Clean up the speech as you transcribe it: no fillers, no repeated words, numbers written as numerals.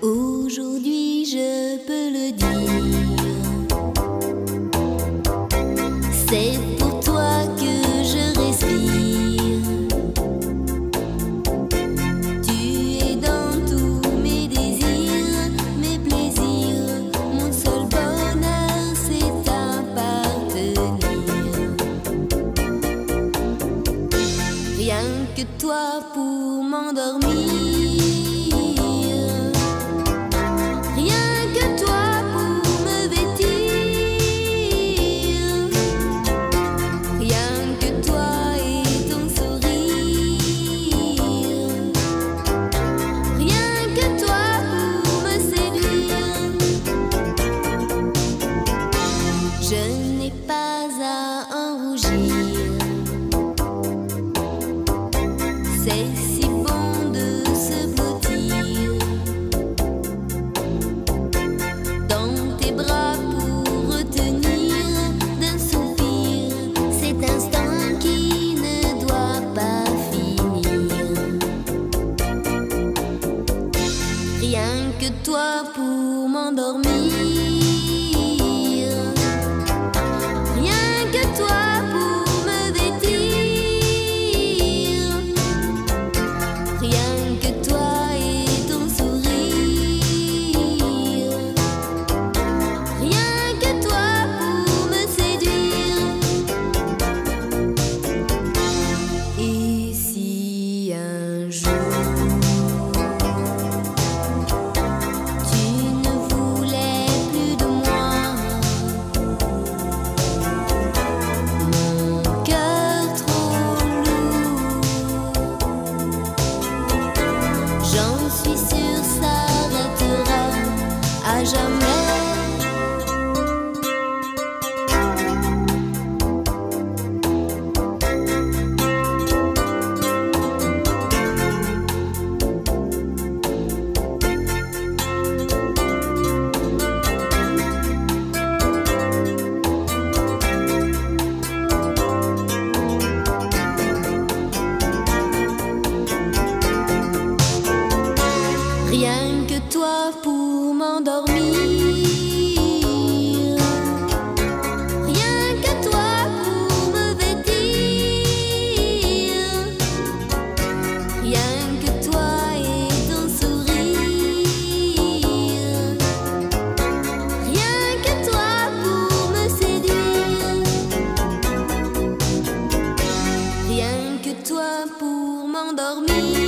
Aujourd'hui je peux le dire, c'est pour toi que je respire. Tu es dans tous mes désirs, mes plaisirs, mon seul bonheur c'est t'appartenir. Rien que toi pour m'endormir. Je n'ai pas à en rougir. C'est si bon de se blottir dans tes bras pour retenir d'un soupir cet instant qui ne doit pas finir. Rien que toi pour m'endormir. J'en suis sûre, s'arrêtera à jamais. Rien que toi pour m'endormir. Rien que toi pour me vêtir. Rien que toi et ton sourire. Rien que toi pour me séduire. Rien que toi pour m'endormir.